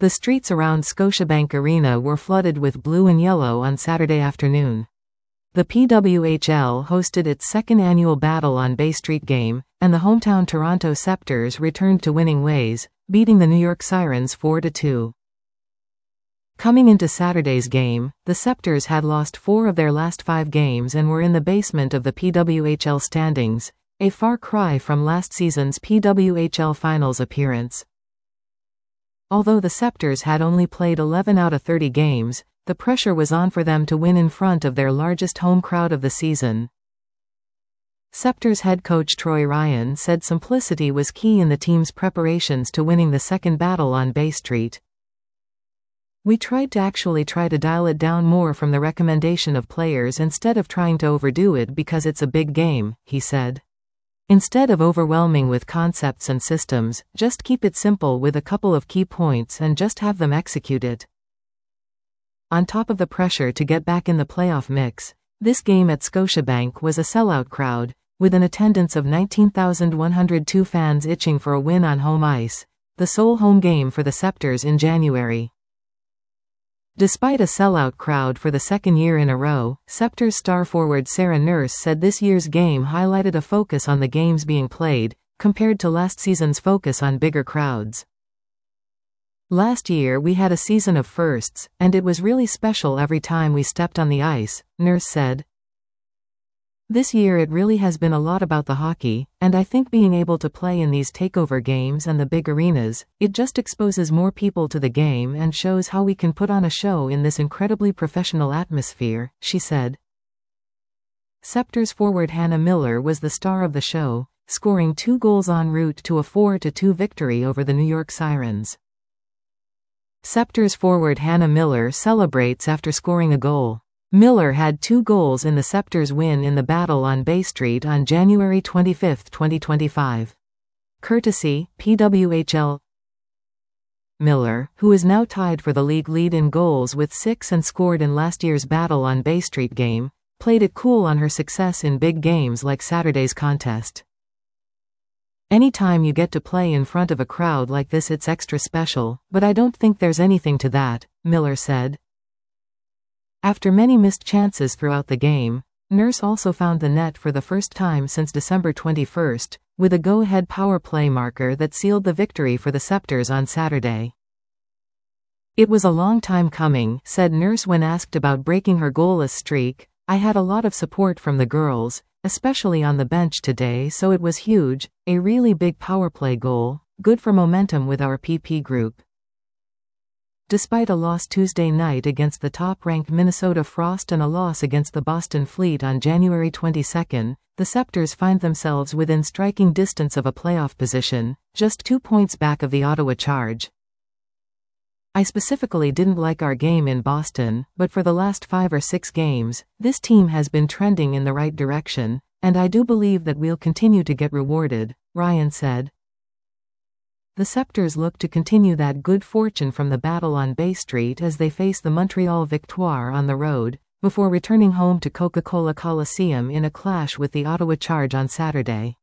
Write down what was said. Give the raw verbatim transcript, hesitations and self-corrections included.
The streets around Scotiabank Arena were flooded with blue and yellow on Saturday afternoon. The P W H L hosted its second annual Battle on Bay Street game, and the hometown Toronto Scepters returned to winning ways, beating the New York Sirens four to two. Coming into Saturday's game, the Scepters had lost four of their last five games and were in the basement of the P W H L standings, a far cry from last season's P W H L Finals appearance. Although the Scepters had only played eleven out of thirty games, the pressure was on for them to win in front of their largest home crowd of the season. Scepters head coach Troy Ryan said simplicity was key in the team's preparations to winning the second Battle on Bay Street. "We tried to actually try to dial it down more from the recommendation of players instead of trying to overdo it because it's a big game," he said. "Instead of overwhelming with concepts and systems, just keep it simple with a couple of key points and just have them execute it." On top of the pressure to get back in the playoff mix, this game at Scotiabank was a sellout crowd, with an attendance of nineteen thousand one hundred two fans itching for a win on home ice, the sole home game for the Scepters in January. Despite a sellout crowd for the second year in a row, Scepters star forward Sarah Nurse said this year's game highlighted a focus on the games being played, compared to last season's focus on bigger crowds. "Last year we had a season of firsts, and it was really special every time we stepped on the ice," Nurse said. "This year it really has been a lot about the hockey, and I think being able to play in these takeover games and the big arenas, it just exposes more people to the game and shows how we can put on a show in this incredibly professional atmosphere," she said. Scepters forward Hannah Miller was the star of the show, scoring two goals en route to a four to two victory over the New York Sirens. Scepters forward Hannah Miller celebrates after scoring a goal. Miller had two goals in the Scepters' win in the Battle on Bay Street on January twenty-fifth, twenty twenty-five. Courtesy, P W H L. Miller, who is now tied for the league lead in goals with six and scored in last year's Battle on Bay Street game, played it cool on her success in big games like Saturday's contest. "Anytime you get to play in front of a crowd like this it's extra special, but I don't think there's anything to that," Miller said. After many missed chances throughout the game, Nurse also found the net for the first time since December twenty-first, with a go-ahead power play marker that sealed the victory for the Scepters on Saturday. "It was a long time coming," said Nurse when asked about breaking her goalless streak. "I had a lot of support from the girls, especially on the bench today, so it was huge, a really big power play goal, good for momentum with our P P group." Despite a loss Tuesday night against the top-ranked Minnesota Frost and a loss against the Boston Fleet on January twenty-second, the Scepters find themselves within striking distance of a playoff position, just two points back of the Ottawa Charge. "I specifically didn't like our game in Boston, but for the last five or six games, this team has been trending in the right direction, and I do believe that we'll continue to get rewarded," Ryan said. The Scepters look to continue that good fortune from the Battle on Bay Street as they face the Montreal Victoire on the road, before returning home to Coca-Cola Coliseum in a clash with the Ottawa Charge on Saturday.